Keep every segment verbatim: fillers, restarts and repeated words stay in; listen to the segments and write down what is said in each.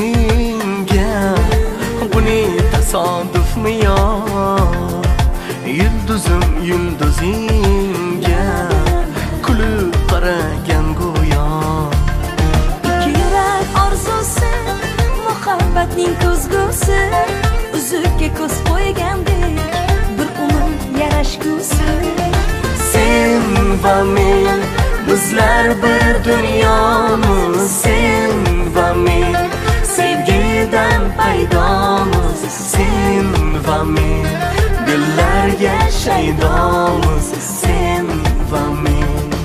ko'zingga. Bu ne tasodifmi yo, yulduzim yulduzingga kulib qaragan go'yo. Ikki yurak orzusi, muhabbatning ko'zgusi, uzukka ko'z qo'ygandek bir umr yarashgusi. Sen va men, bizlar bir dunyomiz. Sen va men, sevgidan paydomiz. Sen va men, dillarga shaydomiz. Sen va men.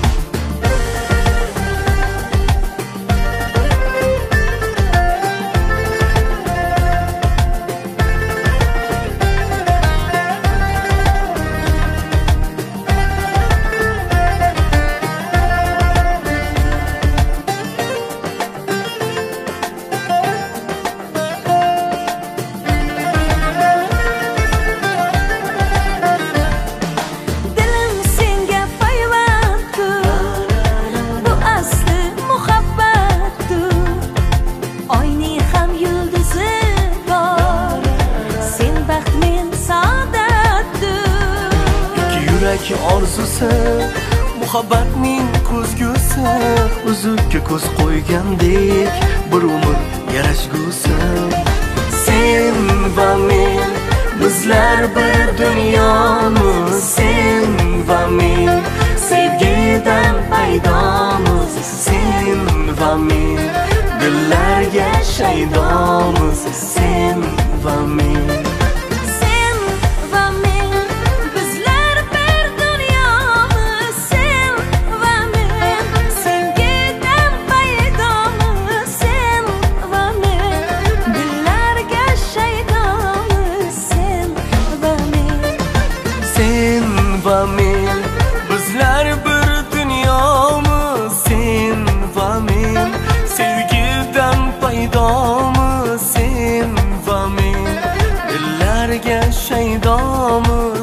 Yurak orzusi, muhabbatning ko'zgusi, uzukka ko'z qo'ygandek bir umr yarashgusi. Sen va men, bizlar bir dunyomiz. Sen va men, sevgidan paydomiz. Sen va men, dillarga shaydomiz. Sen va men. Sen va men, bizlar bir dunyomiz. Sen va men, sevgidan paydomiz. Sen va men, dillarga shaydomiz.